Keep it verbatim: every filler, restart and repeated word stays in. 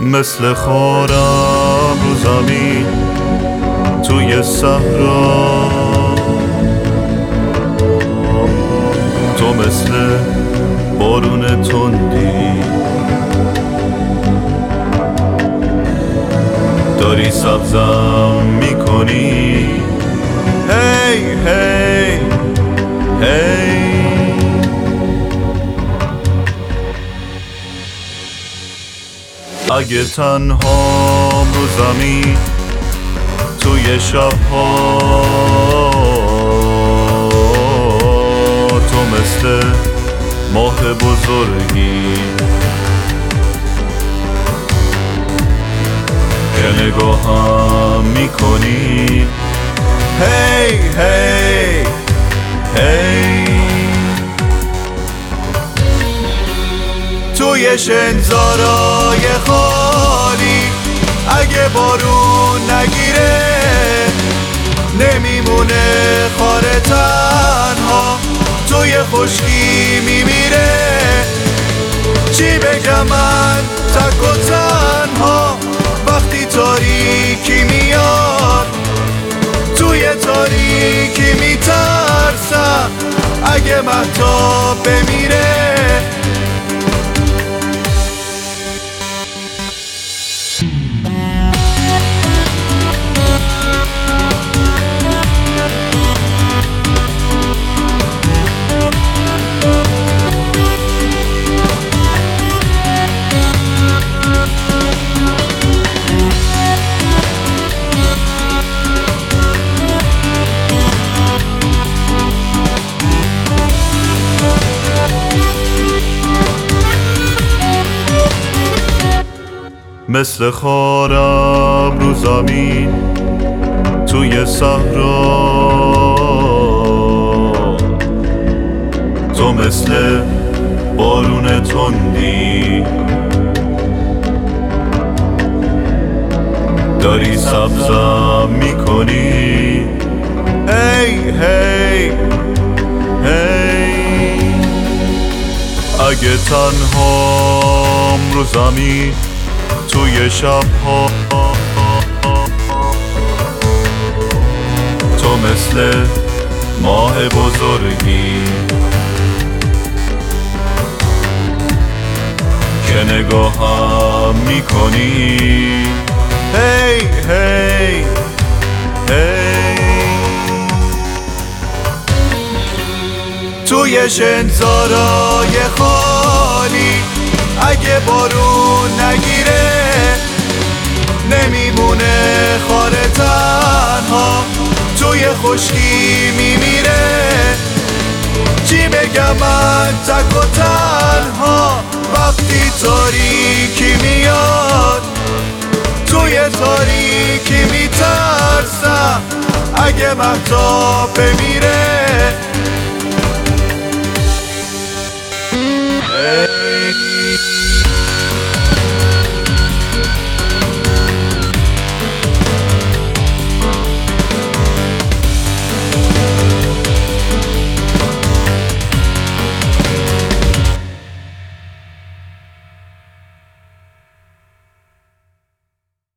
مثل خارم رو زمین توی صحرا، تو مثل بارون تندی داری سبزم میکنی. هی هی هی اگه تنهام رو زمین توی شبها، تو مثل ماه بزرگی که نگاهم میکنی. هی هی هی توی شنزارای خالی اگه بارون نگیره نمیمونه خاره تنها، توی خشکی میمیره. چی بگم من تک و تنها وقتی تاریکی میاد، توی تاریکی میترسم اگه مهتاب بمیره. مثل خارم رو زمین توی صحرا، تو مثل بارون تندی داری سبزم میکنی. هی هی هی اگه تنهام رو زمین توی شبها، تو مثل ماه بزرگی که نگاهم میکنی. هی هی هی توی شنزارای خالی اگه بارون نگیره نمیمونه خاره تنها، توی خشکی میمیره. چی بگم من تک و تنها وقتی تاریکی میاد، توی تاریکی میترسم اگه مهتاب بمیره.